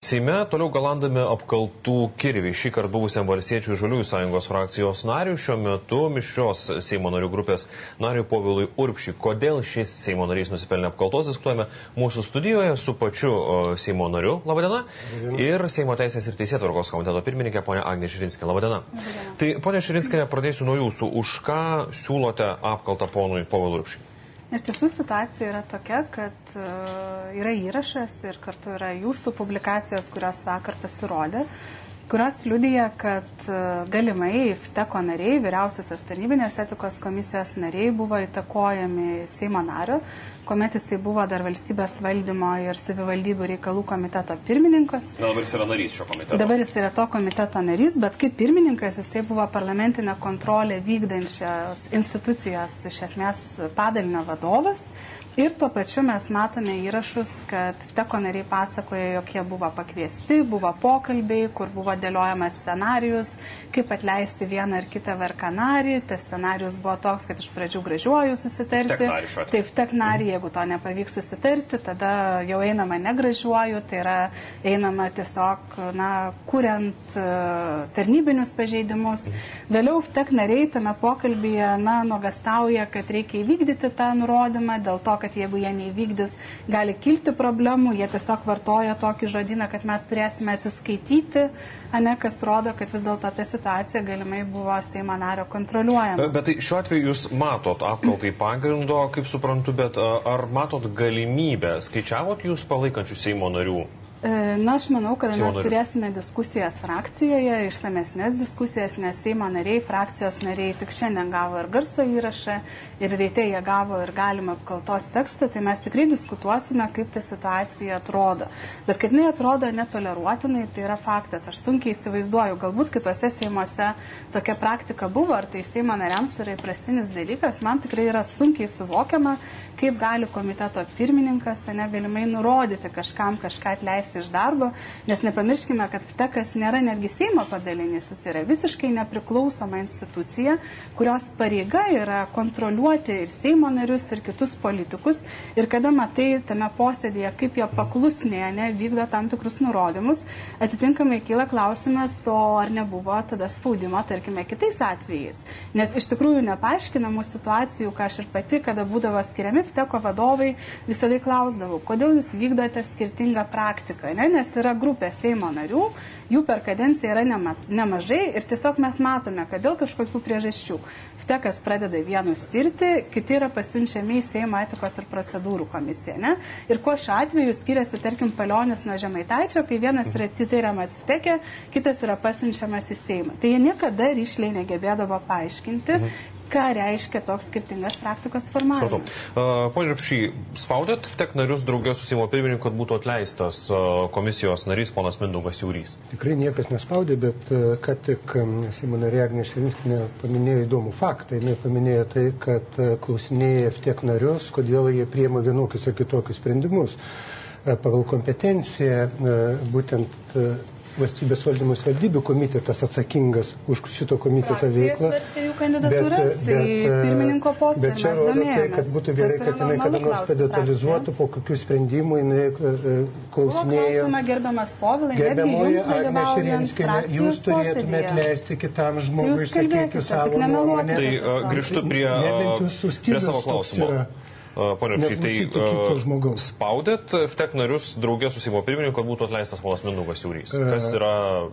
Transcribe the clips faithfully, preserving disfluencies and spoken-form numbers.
Seime toliau galandami apkaltų kirviai. Šį kartą buvusiam Valstiečių ir Žaliųjų sąjungos frakcijos nariui, šiuo metu mišrios Seimo narių grupės nariui Povilui Urbšiui. Kodėl šis Seimo narys nusipelnė apkaltos, diskutuojame mūsų studijoje su pačiu Seimo nariu. Labadiena. Ir Seimo teisės ir teisėtvarkos komiteto pirmininkė ponia Agnė Širinskienė. Labadiena. Labadiena. Tai ponia Širinskienė, pradėsiu nuo jūsų. Už ką siūlote apkaltą ponui Povilui Urbšiui? Iš tiesų situacija yra tokia, kad uh, yra įrašas ir kartu yra jūsų publikacijos, kurios vakar pasirodė, kurios liudija, kad uh, galimai FTECO nariai, vyriausiosios tarnybinės etikos komisijos nariai buvo įtakojami Seimo nario, kuomet jisai buvo dar valstybės valdymo ir savivaldybių reikalų komiteto pirmininkas. Na, dabar jis yra narys šio komiteto. Dabar jis yra to komiteto narys, bet kaip pirmininkas jisai buvo parlamentinę kontrolę vykdančios institucijos, iš esmės padalinio vadovas. Ir tuo pačiu mes matome įrašus, kad FTECO nariai pasakoja, jog jie buvo pakviesti, buvo pokalbiai, kur buvo dėliojamas scenarijus, kaip atleisti vieną ar kitą V R K narį. Tas scenarijus buvo toks, kad iš pradžių gražiuoju susitarti. Taip, FTEC narį, jeigu to nepavyks susitarti, tada jau einama negražiuoju, tai yra einama tiesiog, na, kuriant uh, tarnybinius pažeidimus. Vėliau FTEC nariai tame pokalbyje, na, nuogastauja, kad reikia įvykdyti tą nurodymą, dėl to, kad kad jeigu jie neįvykdys, gali kilti problemų, jie tiesiog vartoja tokį žodyną, kad mes turėsime atsiskaityti, a ne, kas rodo, kad vis dėlto ta situacija galimai buvo Seimo nario kontroliuojama. Bet tai šiuo atveju jūs matot apkaltai pagrindo, kaip suprantu, bet ar matot galimybę, skaičiavot jūs palaikančių Seimo narių? Na, aš manau, kad mes turėsime diskusijas frakcijoje, išsamesnės diskusijas, nes Seimo nariai, frakcijos nariai tik šiandien gavo ir garso įrašą, ir ryte jie gavo ir galimą apkaltos tekstą, tai mes tikrai diskutuosime, kaip ta situacija atrodo. Bet kad jinai atrodo netoleruotinai, tai yra faktas. Aš sunkiai įsivaizduoju, galbūt kitose Seimuose tokia praktika buvo, ar tai Seimo nariams yra įprastinis dalykas, man tikrai yra sunkiai suvokiama, kaip gali komiteto pirmininkas, tai negalimai nurodyti kažkam kažką atleisti iš darbo, nes nepamirškime, kad FTECas nėra netgi Seimo padalinys, jis yra visiškai nepriklausoma institucija, kurios pareiga yra kontroliuoti ir Seimo narius, ir kitus politikus, ir kada matai tame posėdėje, kaip jie paklusnėje ne, vykdo tam tikrus nurodymus, atitinkamai kyla klausimas, o ar nebuvo tada spaudimo, tarkime, kitais atvejais. Nes iš tikrųjų nepaaiškinamų situacijų, ką aš ir pati, kada būdavo skiriami FTECO vadovai, visada klausdavau, kodėl jūs vykdote skirtingą praktiką. Ne? Nes yra grupė Seimo narių, jų per kadenciją yra nema, nemažai ir tiesiog mes matome, kad dėl kažkokių priežasčių FTECas pradeda vienus tirti, kiti yra pasiunčiami į Seimo etikos ir procedūrų komisiją. Ne? Ir kuo šiuo atveju skiriasi, tarkim, Palionis nuo Žemaitaičio, kai vienas yra tiriamas FTECe, kitas yra pasiunčiamas į Seimą. Tai jie niekada ryšliai negebėdavo paaiškinti, mhm. ką reiškia toks skirtingas praktikos formavimas. Uh, Pone Urbšiai, spaudėt FTEC narius draugė su Seimo pirmininku, kad būtų atleistas uh, komisijos narys ponas Mindaugas Siaurys? Tikrai niekas nespaudė, bet uh, kad tik um, Seimo narė Agnė Širinskienė paminėjo įdomų faktą. Jis paminėjo tai, kad uh, klausinėja FTEC narius, kodėl jie priima vienokius ar kitokius sprendimus. Uh, pagal kompetenciją uh, būtent uh, Valstybės valdymo savivaldybių komitetas atsakingas už šito komiteto veiklą. Bet, bet, pirmininko postą, bet čia rodo tai, kad būtų gerai, kad jinai kada nors padetalizuotų, po kokių sprendimų jinai klausinėjo. Gerbiamas Povilai, gerbiamoji Agnė Širinskienė, jūs turėtumėte leisti kitam žmogui išsakyti savo nuomonę. Tai uh, grįžtu prie, uh, prie savo klausimo. Pone Urbšiai, tai spaudėt FTEC narius draugė su Seimo pirmininku, kad būtų atleistas ponas Mindaugas Siaurys, kas yra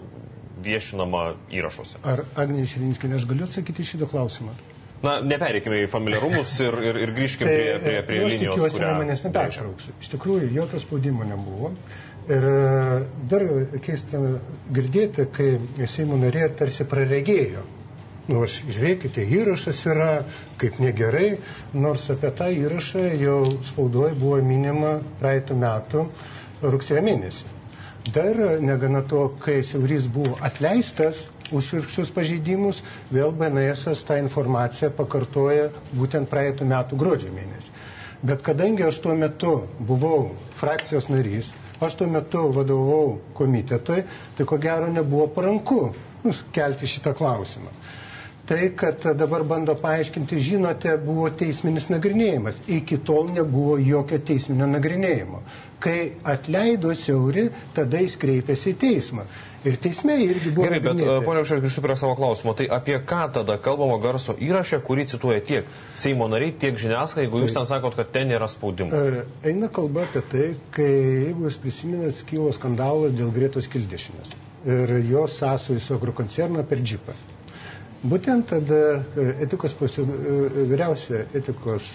viešinama įrašuose? Ar Agnė Širinskienė, aš galiu atsakyti šitą klausimą? Na, nepereikime į familiarumus ir, ir, ir grįžkime prie, prie, prie tai, linijos, kurią... Aš tikiuosi, manęs neperšauksiu. Iš tikrųjų, jokio spaudimo nebuvo. Ir dar keista girdėti, kai Seimo narė tarsi praregėjo. Nu, aš, žiūrėkite, įrašas yra kaip negerai, nors apie tą įrašą jau spaudoje buvo minima praeitų metų rugsėjo mėnesį. Dar negana to, kai Siaurys buvo atleistas už šiurkščius pažeidimus, vėl B N S tą informaciją pakartoja būtent praeitų metų gruodžio mėnesį. Bet kadangi aš tuo metu buvau frakcijos narys, aš tuo metu vadovau komitetui, tai ko gero nebuvo paranku nu, kelti šitą klausimą. tai, kad dabar bando paaiškinti, žinote, buvo teisminis nagrinėjimas. Iki tol nebuvo jokio teisminio nagrinėjimo. Kai atleido Siaurį, tada jis kreipėsi į teismą. Ir teisme irgi buvo... Gerai, bet ponia, aš grįžtu prie savo klausimo. Tai apie ką tada kalbama garso įraše, kurį cituoja tiek Seimo nariai, tiek žiniasklaida, jeigu jūs ten sakot, kad ten nėra spaudimo? Eina kalba apie tai, kai, jeigu jūs prisiminat, kilo skandalas dėl Gretos Kildešinės ir jos sąsajų su agrokoncerno per džipą. Būtent tada etikos, vyriausia etikos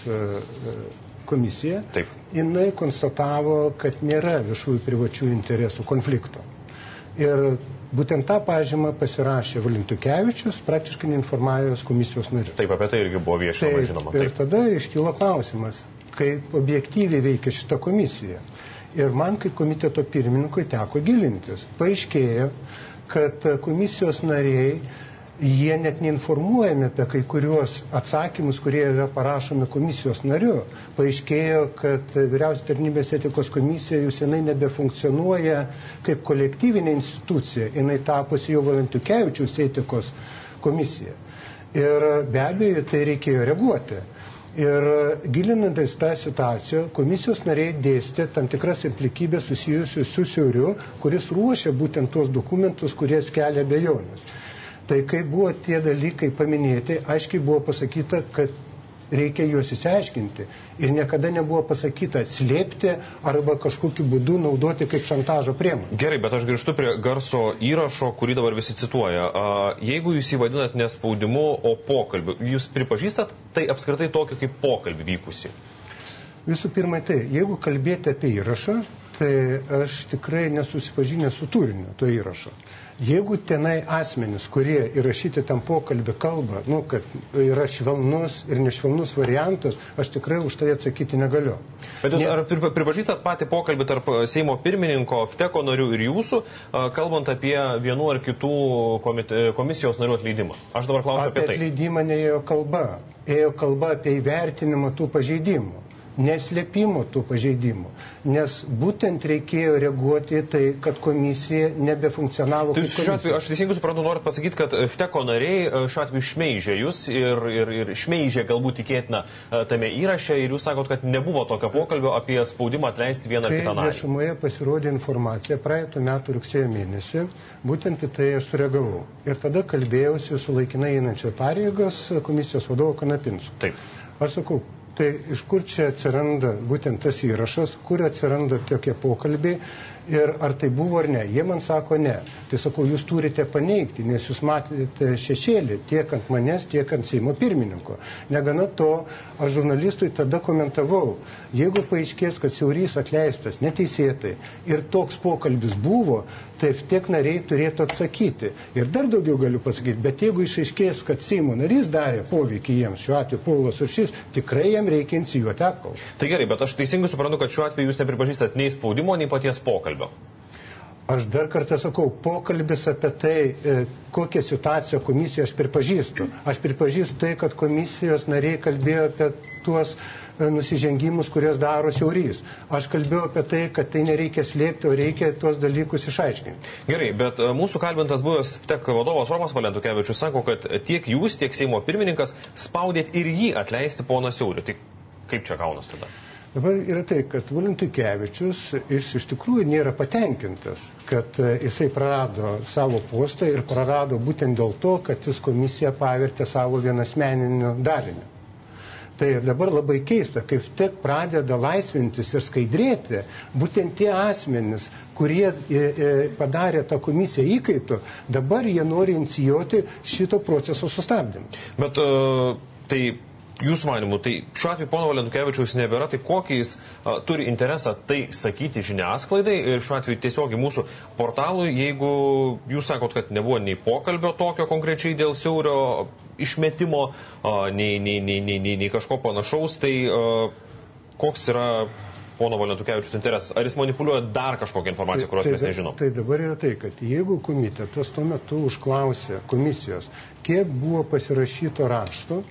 komisija, Taip. jinai konstatavo, kad nėra viešųjų privačių interesų konflikto. Ir būtent tą pažymą pasirašė Valentukevičius, praktiškai neinformavęs komisijos narių. Taip, apie tai irgi buvo viešinama, žinoma. Taip. Ir tada iškilo klausimas, kaip objektyviai veikia šita komisija. Ir man kaip komiteto pirmininkui teko gilintis. Paaiškėjo, kad komisijos nariai jie net neinformuojami apie kai kuriuos atsakymus, kurie yra parašomi komisijos nariu. Paaiškėjo, kad vyriausia tarnybės etikos komisija jau senai nebefunkcionuoja kaip kolektyvinė institucija, jinai tapusi jau Valentukevičiaus etikos komisija. Ir be abejo, tai reikėjo reaguoti. Ir gilinantis tą situaciją, komisijos nariai dėstė tam tikras implikybės susijusius su Siauriu, kuris ruošia būtent tuos dokumentus, kurie kelia abejonės. Tai kai buvo tie dalykai paminėti, aiškiai buvo pasakyta, kad reikia juos įsiaiškinti. Ir niekada nebuvo pasakyta slėpti arba kažkokiu būdu naudoti kaip šantažo priemonę. Gerai, bet aš grįžtu prie garso įrašo, kurį dabar visi cituoja. Jeigu jūs jį vadinat ne spaudimu, o pokalbiu, jūs pripažįstat tai apskritai tokį kaip pokalbį vykusi? Visų pirma, tai, jeigu kalbėti apie įrašą, tai aš tikrai nesusipažinęs su turiniu to įrašo. Jeigu tenai asmenys, kurie įrašyti tam pokalbį kalbą, nu, kad yra švelnus ir nešvelnus variantas, aš tikrai už tai atsakyti negaliu. Bet jūs ne... ar pripažįstat patį pokalbį tarp Seimo pirmininko, Vteko narių ir jūsų, kalbant apie vienų ar kitų komite, komisijos narių atleidimą? Aš dabar klausiu apie, apie tai. Apie atleidimą neėjo kalba. Ėjo kalba apie įvertinimą tų pažeidimų. Neslėpimo tų pažeidimų, nes būtent reikėjo reaguoti į tai, kad komisija nebefunkcionavo. Tai šiuo atveju, aš teisingai suprantu, norit pasakyti, kad Vteko nariai šiuo atveju šmeižė jūs ir, ir, ir šmeižė galbūt tikėtina tame įraše ir jūs sakot, kad nebuvo tokio pokalbio apie spaudimą atleisti vieną ar kitą narį. Kai viešumoje pasirodė informacija praeitų metų rugsėjo mėnesį, būtent į tai aš sureagavau. Ir tada kalbėjausi su laikinai einančia pareigos komisijos vadovo Kanapinsku. Taip. Aš sakau, tai iš kur čia atsiranda būtent tas įrašas, kur atsiranda tokie pokalbiai ir ar tai buvo ar ne. Jie man sako ne. Tai sakau, jūs turite paneigti, nes jūs matėte šešėlį tiek ant manęs, tiek ant Seimo pirmininko. Negana to, aš žurnalistui tada komentavau, jeigu paaiškės, kad Siaurys atleistas neteisėtai ir toks pokalbis buvo, tai tiek nariai turėtų atsakyti. Ir dar daugiau galiu pasakyti, bet jeigu išaiškės, kad Seimo narys darė poveikį jiems, šiuo atveju Povilas Urbšys, tikrai jam reikia inicijuoti apkaltą. Tai gerai, bet aš teisingai suprantu, kad šiuo atveju jūs nepripažįstat nei spaudimo, nei paties pokalbio. Aš dar kartą sakau, pokalbis apie tai, kokią situaciją komisija aš pripažįstu. Aš pripažįstu tai, kad komisijos nariai kalbėjo apie tuos nusižengimus, kurias daro Siaurys. Aš kalbėjau apie tai, kad tai nereikia slėpti, o reikia tuos dalykus išaiškinti. Gerai, bet mūsų kalbintas buvęs Vtek vadovas Romas Valentukevičius sako, kad tiek jūs, tiek Seimo pirmininkas spaudėt ir jį atleisti poną Siaurį. Tai kaip čia gaunas tada? Dabar yra tai, kad Valentukevičius jis iš tikrųjų nėra patenkintas, kad jisai prarado savo postą ir prarado būtent dėl to, kad jis komisiją pavertė savo vienasmeniniu dariniu. Tai ir dabar labai keista, kaip tik pradeda laisvintis ir skaidrėti būtent tie asmenys, kurie padarė tą komisiją įkaitu, dabar jie nori inicijuoti šito proceso sustabdymą. Bet uh, tai jūsų manimu, tai šiuo atveju pono Valentukevičiaus nebėra, tai kokį jis uh, turi interesą tai sakyti žiniasklaidai ir šiuo atveju tiesiogiai mūsų portalui, jeigu jūs sakot, kad nebuvo nei pokalbio tokio konkrečiai dėl Siaurio išmetimo, uh, nei, nei, nei, nei, nei, nei kažko panašaus, tai uh, koks yra pono Valentukevičiaus interesas? Ar jis manipuliuoja dar kažkokią informaciją, kurios tai, mes nežinom? Tai dabar yra tai, kad jeigu komitetas tuo metu užklausė komisijos, kiek buvo pasirašyto rašto,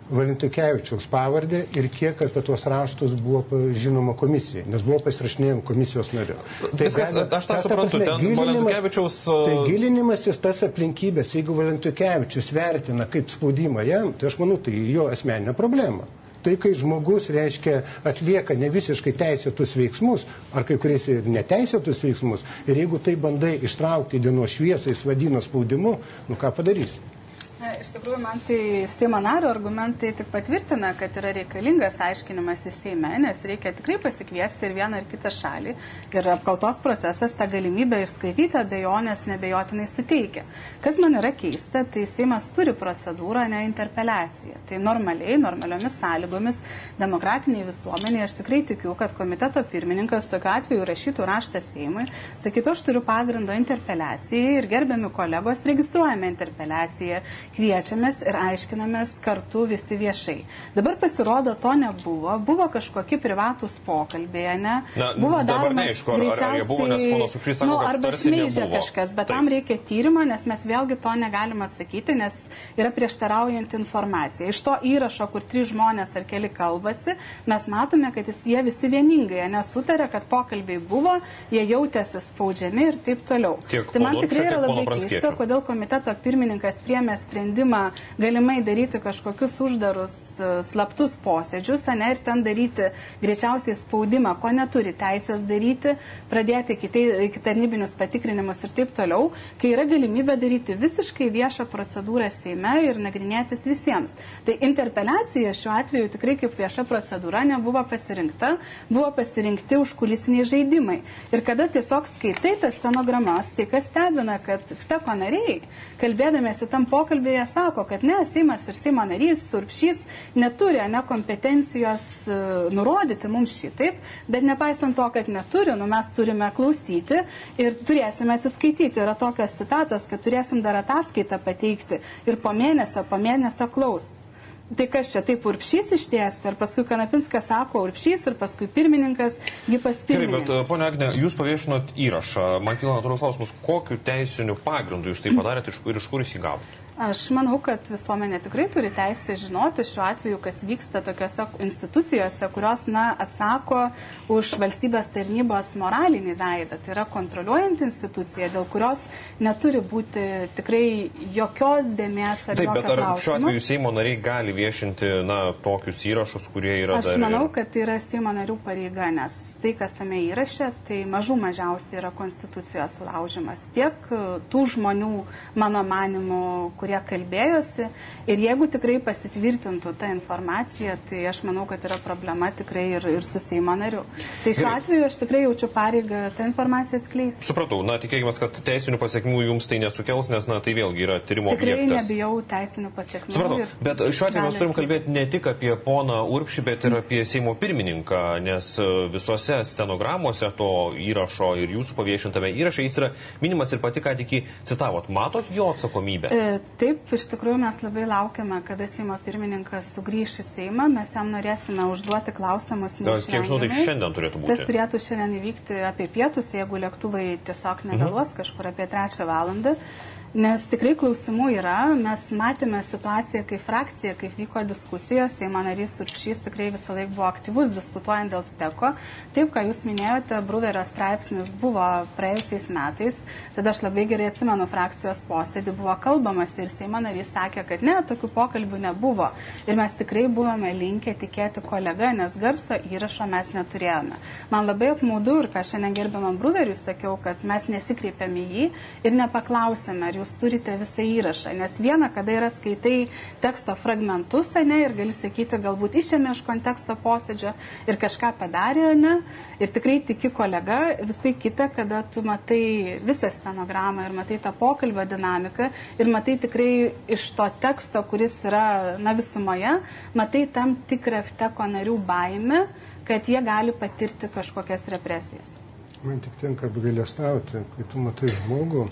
Valentukevičiaus pavardę ir kiek apie tuos raštus buvo žinoma komisijai, nes buvo pasirašinėjom komisijos nariu. Tai Viskas, gali, aš tą suprantu, ten Valentukevičiaus... Tai gilinimasis tas aplinkybės, jeigu Valentukevičius vertina kaip spaudimą jam, tai aš manau, tai jo asmeninė problema. Tai, kai žmogus, reiškia, atlieka ne visiškai teisėtus veiksmus, ar kai kuriais ir neteisėtus veiksmus, ir jeigu tai bandai ištraukti dienos šviesą, jis vadina spaudimu, nu ką padarysi? Iš tikrųjų, man tai Seimo nario argumentai tik patvirtina, kad yra reikalingas aiškinimas į Seime, nes reikia tikrai pasikviesti ir vieną ir kitą šalį. Ir apkaltos procesas tą galimybę išskaityti abejonės nebejotinai suteikia. Kas man yra keista, tai Seimas turi procedūrą, ne interpeliaciją. Tai normaliai, normaliomis sąlygomis, demokratiniai visuomeniai, aš tikrai tikiu, kad komiteto pirmininkas tokiu atveju rašytų raštą Seimui, sakytų, aš turiu pagrindo interpeliacijai ir gerbiami kolegos registruojame interpeliaciją, kviečiamės ir aiškinamės kartu visi viešai. Dabar pasirodo, to nebuvo. Buvo kažkokie privatūs pokalbiai, ne? Na, buvo dabar neaišku, ar, ar jie buvo, nes ponas Urbšys sako, nu, kad arba tarsi šmeižia nebuvo. Kažkas, bet Taip. Tam reikia tyrimo, nes mes vėlgi to negalime atsakyti, nes yra prieštaraujant informacija. Iš to įrašo, kur trys žmonės ar keli kalbasi, mes matome, kad jie visi vieningai nesutarė, kad pokalbiai buvo, jie jautėsi spaudžiami ir taip toliau. Tiek tai man tikrai yra labai keista, kodėl komiteto pirmininkas priėmė sprendimą galimai daryti kažkokius uždarus slaptus posėdžius, ne, ir ten daryti greičiausiai spaudimą, ko neturi teisės daryti, pradėti iki tarnybinius patikrinimus ir taip toliau, kai yra galimybė daryti visiškai viešą procedūrą Seime ir nagrinėtis visiems. Tai interpeliacija šiuo atveju tikrai kaip vieša procedūra nebuvo pasirinkta, buvo pasirinkti užkulisiniai žaidimai. Ir kada tiesiog skaitai tas stenogramas, tai kas stebina, kad Vteko nariai, kalbėdamėsi tam pokalbėje, sako, kad ne, Seimas ir Seimo narys Urbšys neturi ne kompetencijos uh, nurodyti mums šitaip, bet nepaisant to, kad neturi, nu, mes turime klausyti ir turėsime atsiskaityti. Yra tokios citatos, kad turėsim dar ataskaitą pateikti ir po mėnesio, po mėnesio klaus. Tai kas čia, taip Urbšys ištiesti, ir paskui Kanapinskas sako Urbšys, ir paskui pirmininkas, gypas pirmininkas. Gerai, bet ponia Agne, jūs paviešinot įrašą. Man kyla natūralus klausimas, kokiu teisiniu pagrindu jūs tai padarėte ir iš kur jis jį gavo? Aš manau, kad visuomenė tikrai turi teisę žinoti šiuo atveju, kas vyksta tokiose institucijose, kurios, na, atsako už valstybės tarnybos moralinį veidą. Tai yra kontroliuojant institucija, dėl kurios neturi būti tikrai jokios dėmės ar Taip, jokio bet ar klausimo. šiuo atveju Seimo nariai gali viešinti, na, tokius įrašus, kurie yra Aš dar... manau, kad tai yra Seimo narių pareiga, nes tai, kas tame įraše, tai mažų mažiausiai yra konstitucijos sulaužimas. Tiek tų žmonių, mano manimu, kurie kalbėjosi, ir jeigu tikrai pasitvirtintų tą informaciją, tai aš manau, kad yra problema tikrai ir, ir su Seimo nariu. Tai šiuo Gerai. atveju aš tikrai jaučiu pareigą tą informaciją atskleisti. Supratau, na tikėkime, kad teisinių pasiekmių jums tai nesukels, nes na tai vėlgi yra tyrimo tikrai objektas. Tikrai nebijau teisinių pasiekmių. Supratau, bet šiuo atveju mes turim kalbėti ne tik apie poną Urbšį, bet ir apie Seimo pirmininką, nes visose stenogramuose to įrašo ir jūsų paviešintame įraše jis yra minimas ir pati ką tik citavot. Matot jo atsakomybę? E, taip, iš tikrųjų mes labai laukiame, kada Seimo pirmininkas sugrįš į Seimą, mes jam norėsime užduoti klausimus. Kiek žinau, tai šiandien turėtų būti. Tas turėtų šiandien įvykti apie pietus, jeigu lėktuvai tiesiog nevėluos mhm. kažkur apie trečią valandą. Nes tikrai klausimų yra, mes matėme situaciją, kai frakcija, kaip vyko diskusijos, Seimo narys Urbšys tikrai visą laiką buvo aktyvus diskutuojant dėl Vteko. Taip, ką jūs minėjote, Bruverio straipsnis buvo praėjusiais metais, tada aš labai gerai atsimenu frakcijos posėdį, buvo kalbamas ir Seimo narys sakė, kad ne, tokių pokalbių nebuvo. Ir mes tikrai buvome linkę tikėti kolega, nes garso įrašo mes neturėjome. Man labai apmaudu ir ką šiandien gerbiamam Bruveriui sakiau, kad mes nesikreipėme į jį ir nepaklausėme, ar jūs turite visą įrašą, nes viena, kada yra skaitai teksto fragmentus, ne, ir gali sakyti, galbūt išėmė iš konteksto posėdžio ir kažką padarė, ne, ir tikrai tiki kolega, visai kita, kada tu matai visą stenogramą ir matai tą pokalbio dinamiką ir matai tikrai iš to teksto, kuris yra, na, visumoje, matai tam tikrą Vteko narių baimę, kad jie gali patirti kažkokias represijas. Man tik tenka apgailestauti, kai tu matai žmogų,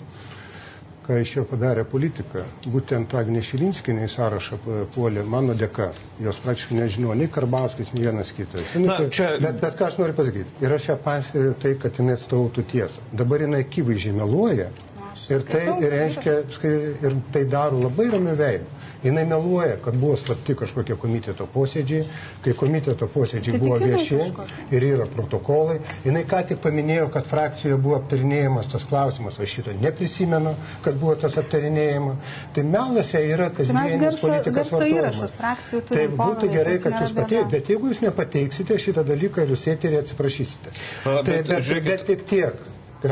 ką iš jo padarė politika. Būtent Agnė Širinskienė į sąrašą puolė mano dėka. Jos praktiškai nežinau, nei Karbauskis, nei vienas kitas. Na, čia... bet, bet ką aš noriu pasakyti. Ir aš ją pasiriu tai, kad jinai atstovautų tiesą. Dabar jinai akivaizdžiai meluoja Ir tai, reiškia, ir tai daro labai ramiai veidą. Jis meluoja, kad buvo slapti kažkokie komiteto posėdžiai, kai komiteto posėdžiai buvo vieši ir yra protokolai. Jis ką tik paminėjo, kad frakcijoje buvo aptarinėjimas tas klausimas, aš šito neprisimenu, kad buvo tas aptarinėjimas. Tai meluose yra kasdienis politikas vartojimas. Tai būtų gerai, kad jūs pateikite, bet jeigu jūs nepateiksite šitą dalyką ir jūs eterį atsiprašysite. Tai, bet, bet, bet tik tiek.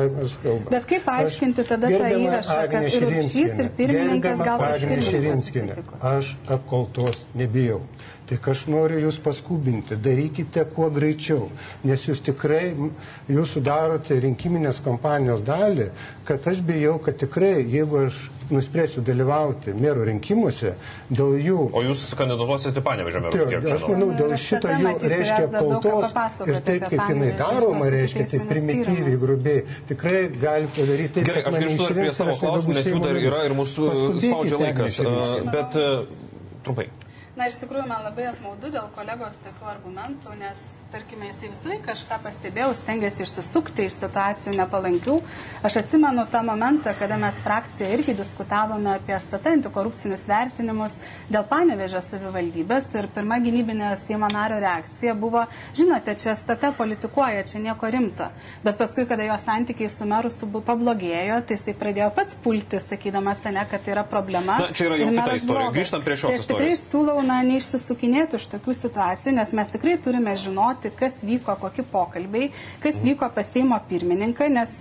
Bet kaip paaiškinti tada tą įrašą, kad ir Urbšys, ir pirmininkas gal tas pirmininkas susitiko? Aš apkaltos nebijau. Tik aš noriu jūs paskubinti, darykite kuo greičiau, nes jūs tikrai, jūs sudarote rinkiminės kampanijos dalį, kad aš bijau, kad tikrai, jeigu aš nuspręsiu dalyvauti merų rinkimuose, dėl jų... O jūs kandidatuosite Panevėžio merus, kiek žinau? Aš manau, dėl šito jų, reiškia, apkaltos ir taip, kaip jinai daroma, reiškia, tai primityviai, grubiai, tikrai gali padaryti taip, gerai, aš grįžtu dar prie savo klausimų, nes jų dar yra ir mūsų spaudžia laikas, bet trumpai. Na, iš tikrųjų, man labai apmaudu dėl kolegos tokių argumentų, nes, tarkime, jisai visai kažką pastebėjau, stengiasi išsisukti iš situacijų nepalankių. Aš atsimenu tą momentą, kada mes frakcijoje irgi diskutavome apie S T T antikorupcinius vertinimus dėl Panevėžio savivaldybės ir pirma gynybinė Seimo nario reakcija buvo, žinote, čia S T T politikuoja, čia nieko rimto. Bet paskui, kada jo santykiai su meru pablogėjo, tai jisai pradėjo pats pulti, sakydamas, ne, kad tai yra problema. Na, čia yra jau kita istorija. Grįžtant prie šios istorijos. Na, neišsisukinėti iš tokių situacijų, nes mes tikrai turime žinoti, kas vyko, kokie pokalbiai, kas vyko pas Seimo pirmininką, nes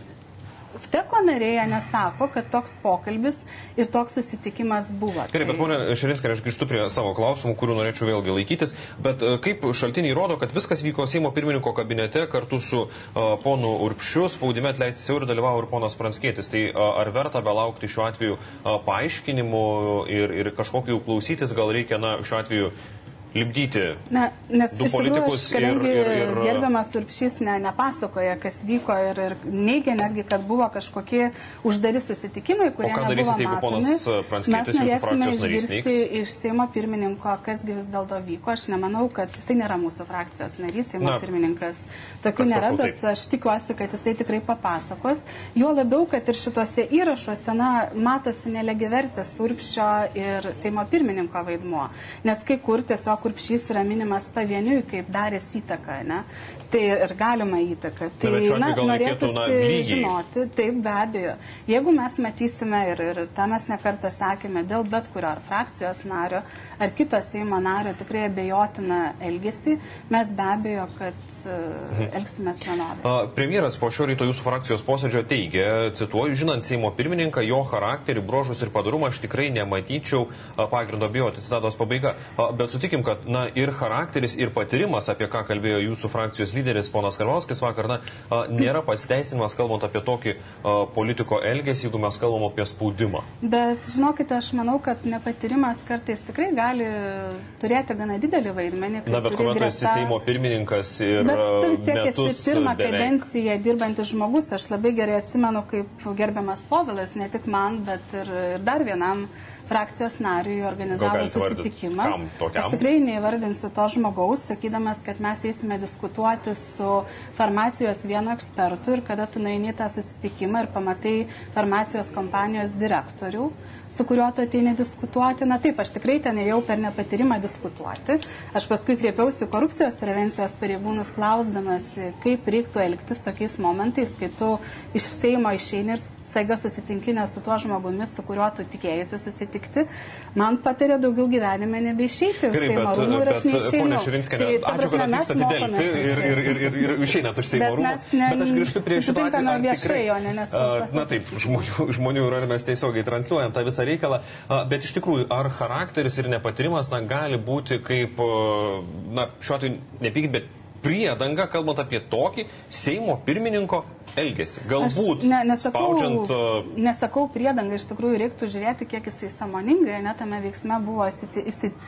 Vteko narėje nesako, kad toks pokalbis ir toks susitikimas buvo. Gerai, bet ponia Širinskienė, aš grįžtu prie savo klausimų, kurių norėčiau vėlgi laikytis, bet kaip šaltiniai rodo, kad viskas vyko Seimo pirmininko kabinete kartu su uh, ponu Urbšiu, spaudime atleisti siaurį dalyvavo ir ponas Pranckietis. Tai uh, ar verta belaukti šiuo atveju uh, paaiškinimų ir, ir kažkokių klausytis, gal reikia, na, šiuo atveju lipdyti Na, nes du politikus ir, ir, ir... gerbiamas Urbšys ne, nepasakoja, kas vyko ir, ir neigia netgi, kad buvo kažkokie uždari susitikimai, kurie nebuvo matomi. O ką darysite, jeigu ponas Pranckietis jūsų frakcijos narys neiks? Iš Seimo pirmininko, kasgi vis dėlto vyko. Aš nemanau, kad jisai nėra mūsų frakcijos narys, Seimo na, pirmininkas. Tokių nėra, bet taip. Aš tikiuosi, kad jisai tikrai papasakos. Jo labiau, kad ir šituose įrašuose, na, matosi nelygiavertis Urbšio ir Seimo pirmininko vaidmuo. Nes kai kur tiesiog Urbšys yra minimas pavieniui, kaip darės įtaką, ne? Tai ir galima įtaka. Tai, na, norėtųsi žinoti, taip, be abejo. Jeigu mes matysime, ir, ir tą mes nekartą sakėme, dėl bet kurio ar frakcijos nario, ar kito Seimo nario tikrai abejotina elgesį, mes be abejo, kad elgsimės vienodai. Premjeras po šio ryto jūsų frakcijos posėdžio teigia, cituoju, žinant Seimo pirmininką, jo charakterį, bruožus ir padarumą aš tikrai nematyčiau pagrindo bijoti. Citatos pabaiga. Bet sutikim, kad na, ir charakteris, ir patyrimas, apie ką kalbėjo jūsų frakcijos lyderis ponas Karbauskis vakar, na, nėra pasiteisinimas, kalbant apie tokį politiko elgesį, jeigu mes kalbam apie spaudimą. Bet žinokite, aš manau, kad nepatyrimas kartais tikrai gali turėti gana didelį vaidmenį. Na, bet kuomet greta... esi Seimo pirmininkas ir Bet tu vis tiek esi pirmą kadenciją dirbantis žmogus. Aš labai gerai atsimenu, kaip gerbiamas Povilas, ne tik man, bet ir, ir dar vienam frakcijos nariui organizavo susitikimą. Aš tikrai neįvardinsiu to žmogaus, sakydamas, kad mes eisime diskutuoti su farmacijos vienu ekspertu ir kada tu nueini tą susitikimą ir pamatai farmacijos kompanijos direktorių, su kuriuo tu ateini diskutuoti. Na taip, aš tikrai ten ėjau per nepatyrimą diskutuoti. Aš paskui kreipiausi korupcijos prevencijos pareigūnus klausdamas, kaip reiktų elgtis tokiais momentais, kai tu iš Seimo išeini ir staiga susitinkinę su tuo žmogumis, su kuriuo tu tikėjai susitikti. Man patarė daugiau gyvenime nebeišeiti iš Seimo rūmų ir aš neišeinu. Ponia Širinskienė, ačiū, kad atvykstate į Delfį ir, ir, ir, ir, ir išeinat iš Seimo rūmų. Bet aš grįžtu prie šito atveju. Viešai, o ne nesupras. Na taip, žmonių, žmonių yra ir mes tiesiogiai transliuojam tą visą reikalą. Bet iš tikrųjų, ar charakteris ir nepatyrimas na, gali būti kaip, na, šiuo atveju nepykit, bet priedanga, kalbant apie tokį Seimo pirmininko elgesį. Galbūt ne, nesakau, spaudžiant... Uh... Nesakau priedanga, iš tikrųjų reiktų žiūrėti, kiek jisai sąmoningai, net tame veiksme buvo įsi, įsi,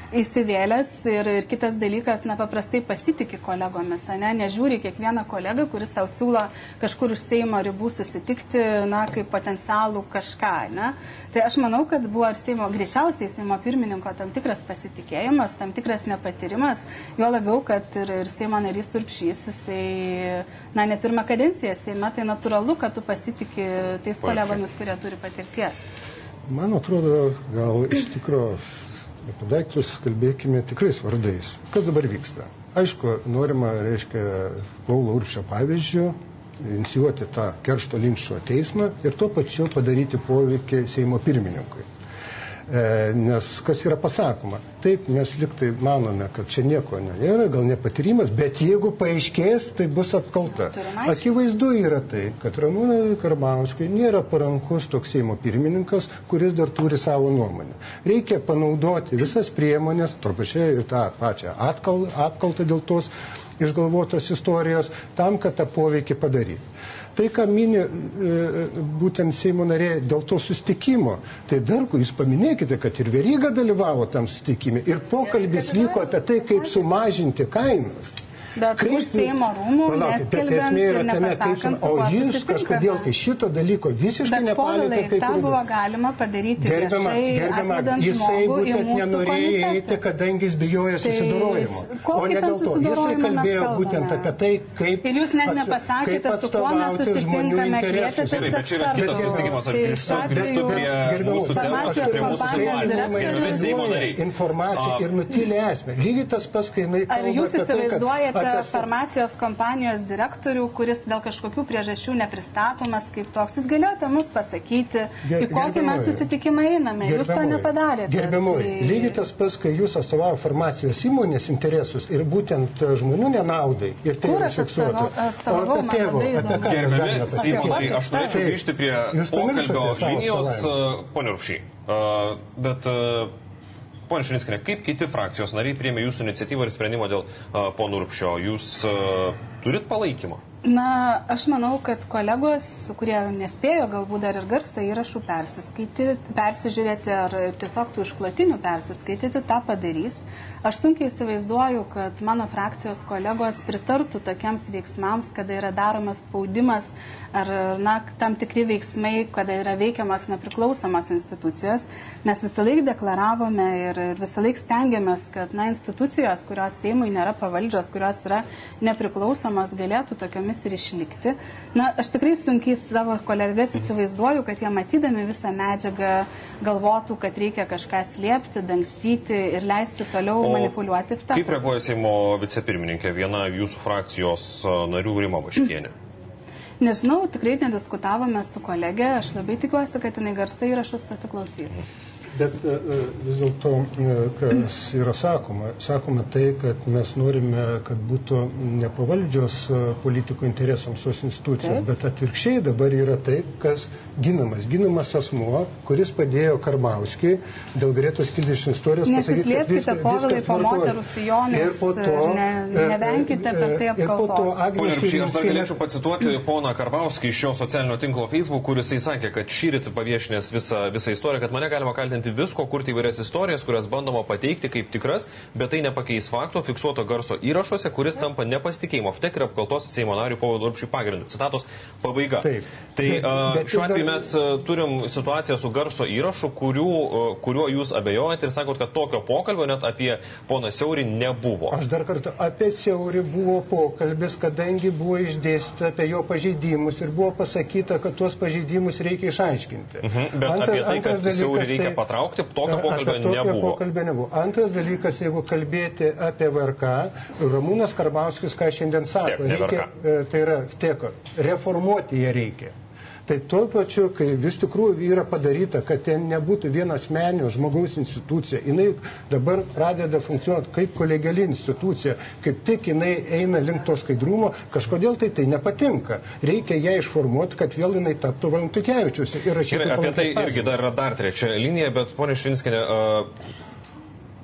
įsivėlęs ir, ir kitas dalykas, na, paprastai pasitikė kolegomis, ne, nežiūri kiekvieną kolegą, kuris tau siūlo kažkur už Seimo ribų susitikti, na, kaip potencialų kažką, ne. Tai aš manau, kad buvo ir Seimo, greičiausiai Seimo pirmininko tam tikras pasitikėjimas, tam tikras nepatyrimas, jo labiau, kad ir, ir Seimo narys Urbšys, jisai, na, ne pirmą kadenciją Seime, tai natūralu, kad tu pasitikė tais kolegomis, kurie turi patirties. Man atrodo, gal iš tikrųjų apie daiktus kalbėkime tikrais vardais. Kas dabar vyksta? Aišku, norima, reiškia, Paulo Urbšio pavyzdžių, inicijuoti tą keršto linčo teismą ir tuo pačiu padaryti poveikį Seimo pirmininkui. E, nes kas yra pasakoma? Taip, mes liktai manome, kad čia nieko nėra, gal nepatyrimas, bet jeigu paaiškės, tai bus apkalta. Akivaizdu yra tai, kad Ramūnui Karbauskiui nėra parankus toks Seimo pirmininkas, kuris dar turi savo nuomonę. Reikia panaudoti visas priemonės, to pačiai ir tą pačią atkal, apkaltą dėl tos išgalvotos istorijos, tam, kad tą poveikį padaryti. Tai, ką mini e, būtent Seimo narė dėl to susitikimo, tai dar jūs paminėkite, kad ir Veryga dalyvavo tam susitikime ir pokalbis vyko apie tai, kaip sumažinti kainas. Bet kaip, už Seimo rūmų neskelbiant ir nepasakant, su kuo susitinkame. O jūs kažkodėl tai šito dalyko visiškai nepalėtė. Bet tą buvo galima padaryti gerbiama, viešai, gerbiama, atvedant jisai žmogų į būtent mūsų nenorėjo komitetą. eiti, kadangi jis bijojo susidorojimo. Tai, o ne dėl to. Jisai kalbėjo būtent apie tai, kaip ir jūs net nepasakėte, su kuo mes susitinkame, kvietėte ekspertus. Grįžtu prie mūsų temos ir prie mūsų situacijos. Seimo nariai. Informacija ir nutylė esmę. Lygiai tas pats, kai jinai kalba. Ar jūs įsivaizduojate farmacijos kompanijos direktorių, kuris dėl kažkokių priežasčių nepristatomas kaip toks? Jūs galėjote mus pasakyti, Ger, į kokį mes susitikimą einame. Jūs to nepadarėte. Gerbiamoji, tai... lygiai tas pats, kai jūs atstovavo farmacijos įmonės interesus ir būtent žmonių nenaudai. Ir tai kur aš atstovavau, man labai įdomu. Gerbiami Seimo nariai, aš norėčiau grįžti prie pokalbio linijos, pone Urbšy. Bet... Pone Širinskiene, kaip kiti frakcijos nariai priėmė jūsų iniciatyvą ir sprendimą dėl uh, pono Urbšio? Jūs uh, turit palaikymą? Na, aš manau, kad kolegos, kurie nespėjo galbūt dar ir garso įrašų persižiūrėti ar tiesiog tų išklatinių persiskaityti, tą padarys. Aš sunkiai įsivaizduoju, kad mano frakcijos kolegos pritartų tokiems veiksmams, kada yra daromas spaudimas ar na, tam tikri veiksmai, kada yra veikiamas nepriklausomas institucijos. Mes visą laik deklaravome ir visą laik stengiamės, kad na, institucijos, kurios Seimui nėra pavaldžios, kurios yra nepriklausomas, galėtų tokiomis ir išlikti. Na, aš tikrai sunkiai savo kolegas įsivaizduoju, kad jie matydami visą medžiagą galvotų, kad reikia kažką slėpti, dangstyti ir leisti toliau o manipuliuoti. Kaip reaguoja Seimo vicepirmininkė, viena jūsų frakcijos narių Rima Baškienė? Nežinau, tikrai nediskutavome su kolegė, aš labai tikiuosi, kad jinai garso įrašus pasiklausys. Bet vis dėlto, kas yra sakoma, sakoma tai, kad mes norime, kad būtų nepavaldžios politikų interesams tos institucijos, taip. Bet atvirkščiai dabar yra taip, kas ginamas. Ginamas asmuo, kuris padėjo Karbauskiui dėl Gretos Kildišių istorijos pasakyti, kad viskas, viskas tvarkoja. Ir po to... Ne, nevenkite per tai apkaltos. Pone Urbšy, aš dar galėčiau pacituoti poną Karbauskį iš šio socialinio tinklo Facebook, kuris jis sakė, kad šįryt paviešinęs visą, visą istoriją, kad mane galima kaltinti visko, kurti įvairias istorijas, kurias bandoma pateikti kaip tikras, bet tai nepakeis fakto fiksuoto garso įrašuose, kuris tampa nepasitikėjimo vtek ir apkaltos Seimo narių Povilo Urbšiui pagrindu. Citatos pabaiga. Taip. Tai bet, bet šiuo atveju dar... mes turim situaciją su garso įrašu, kurių, kuriuo jūs abejojate ir sakot, kad tokio pokalbio net apie poną Siaurį nebuvo. Aš dar kartą apie Siaurį buvo pokalbis, kadangi buvo išdėstyta apie jo pažeidimus ir buvo pasakyta, kad tuos pažeidimus reikia išaiškinti. Mhm, bet Antra, apie tai, kad Siaurį reikia tai... patraukti, tokio pokalbio tokio nebuvo. Pokalbio nebuvo. Antras dalykas, jeigu kalbėti apie V R K, Ramūnas Karbauskis, ką šiandien sako, Tiek, reikia, tai yra, tiek, reformuoti ją reikia. Tai tuo pačiu, kai vis tikrųjų yra padaryta, kad ten nebūtų vieno asmeninio žmogaus institucija, jinai dabar pradeda funkcionuoti kaip kolegiali institucija, kaip tik jinai eina link to skaidrumo, kažkodėl tai tai nepatinka. Reikia ją išformuoti, kad vėl jinai taptų Valentukevičius. Ir apie tai irgi dar yra dar trečia linija, bet ponia Širinskiene, uh...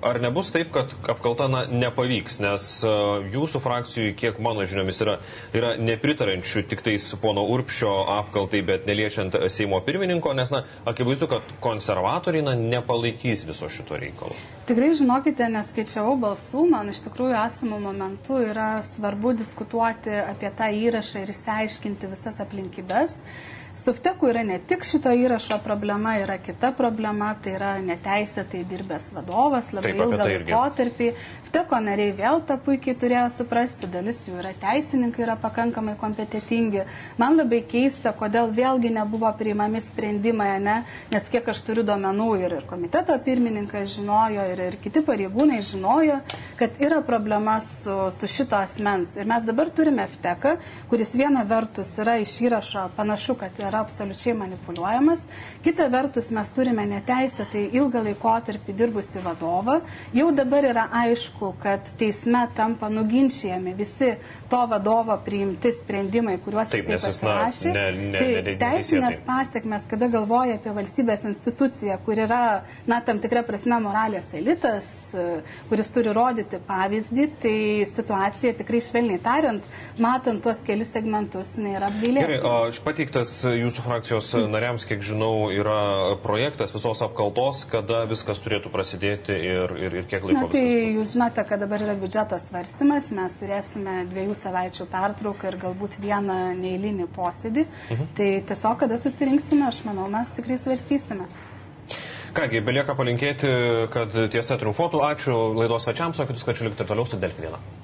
ar nebus taip, kad apkalta na, nepavyks, nes jūsų frakcijų, kiek mano žiniomis, yra, yra nepritarančių tik tais pono Urbšio apkaltai, bet neliečiant Seimo pirmininko, nes na, akivaizdu, kad konservatoriai na, nepalaikys viso šito reikalo. Tikrai žinokite, neskaičiavau balsų, man iš tikrųjų esamų momentų yra svarbu diskutuoti apie tą įrašą ir išsiaiškinti visas aplinkybės. Su Vteku yra ne tik šito įrašo problema, yra kita problema, tai yra neteisėtai dirbęs vadovas, labai Taip, ilgą laikotarpį. Vteko nariai vėl tą puikiai turėjo suprasti, dalis jų yra teisininkai, yra pakankamai kompetitingi. Man labai keista, kodėl vėlgi nebuvo priimami sprendimai, ne? Nes kiek aš turiu duomenų ir, ir komiteto pirmininkas žinojo, ir, ir kiti pareigūnai žinojo, kad yra problema su, su šito asmens. Ir mes dabar turime Vteką, kuris viena vertus yra iš įrašo panašu, kad yra absoliučiai manipuliuojamas. Kita vertus, mes turime neteisėtai ilgą laikotarpį dirbusi vadovą. Jau dabar yra aišku, kad teisme tampa nuginčijami visi to vadovo priimti sprendimai, kuriuos Taip, jisai pasirašė. Ne, ne, tai ne, teisinės pasiekmes, kada galvoja apie valstybės instituciją, kur yra, na, tam tikra prasme moralės elitas, kuris turi rodyti pavyzdį, tai situacija tikrai švelniai tariant, matant tuos kelis segmentus, nėra apgailėtina. Gerai, aš pateiktas jūsų frakcijos nariams, kiek žinau, yra projektas visos apkaltos, kada viskas turėtų prasidėti ir, ir, ir kiek laiko. Na, tai jūs žinote, kad dabar yra biudžeto svarstymas, mes turėsime dviejų savaičių pertrauką ir galbūt vieną neeilinį posėdį. Mhm. Tai tiesiog, kada susirinksime, aš manau, mes tikrai svarstysime. Kągi, belieka palinkėti, kad tiesa triumfuotų. Ačiū laidos svečiams, o kitus, kad čia likti toliau su Delfi diena.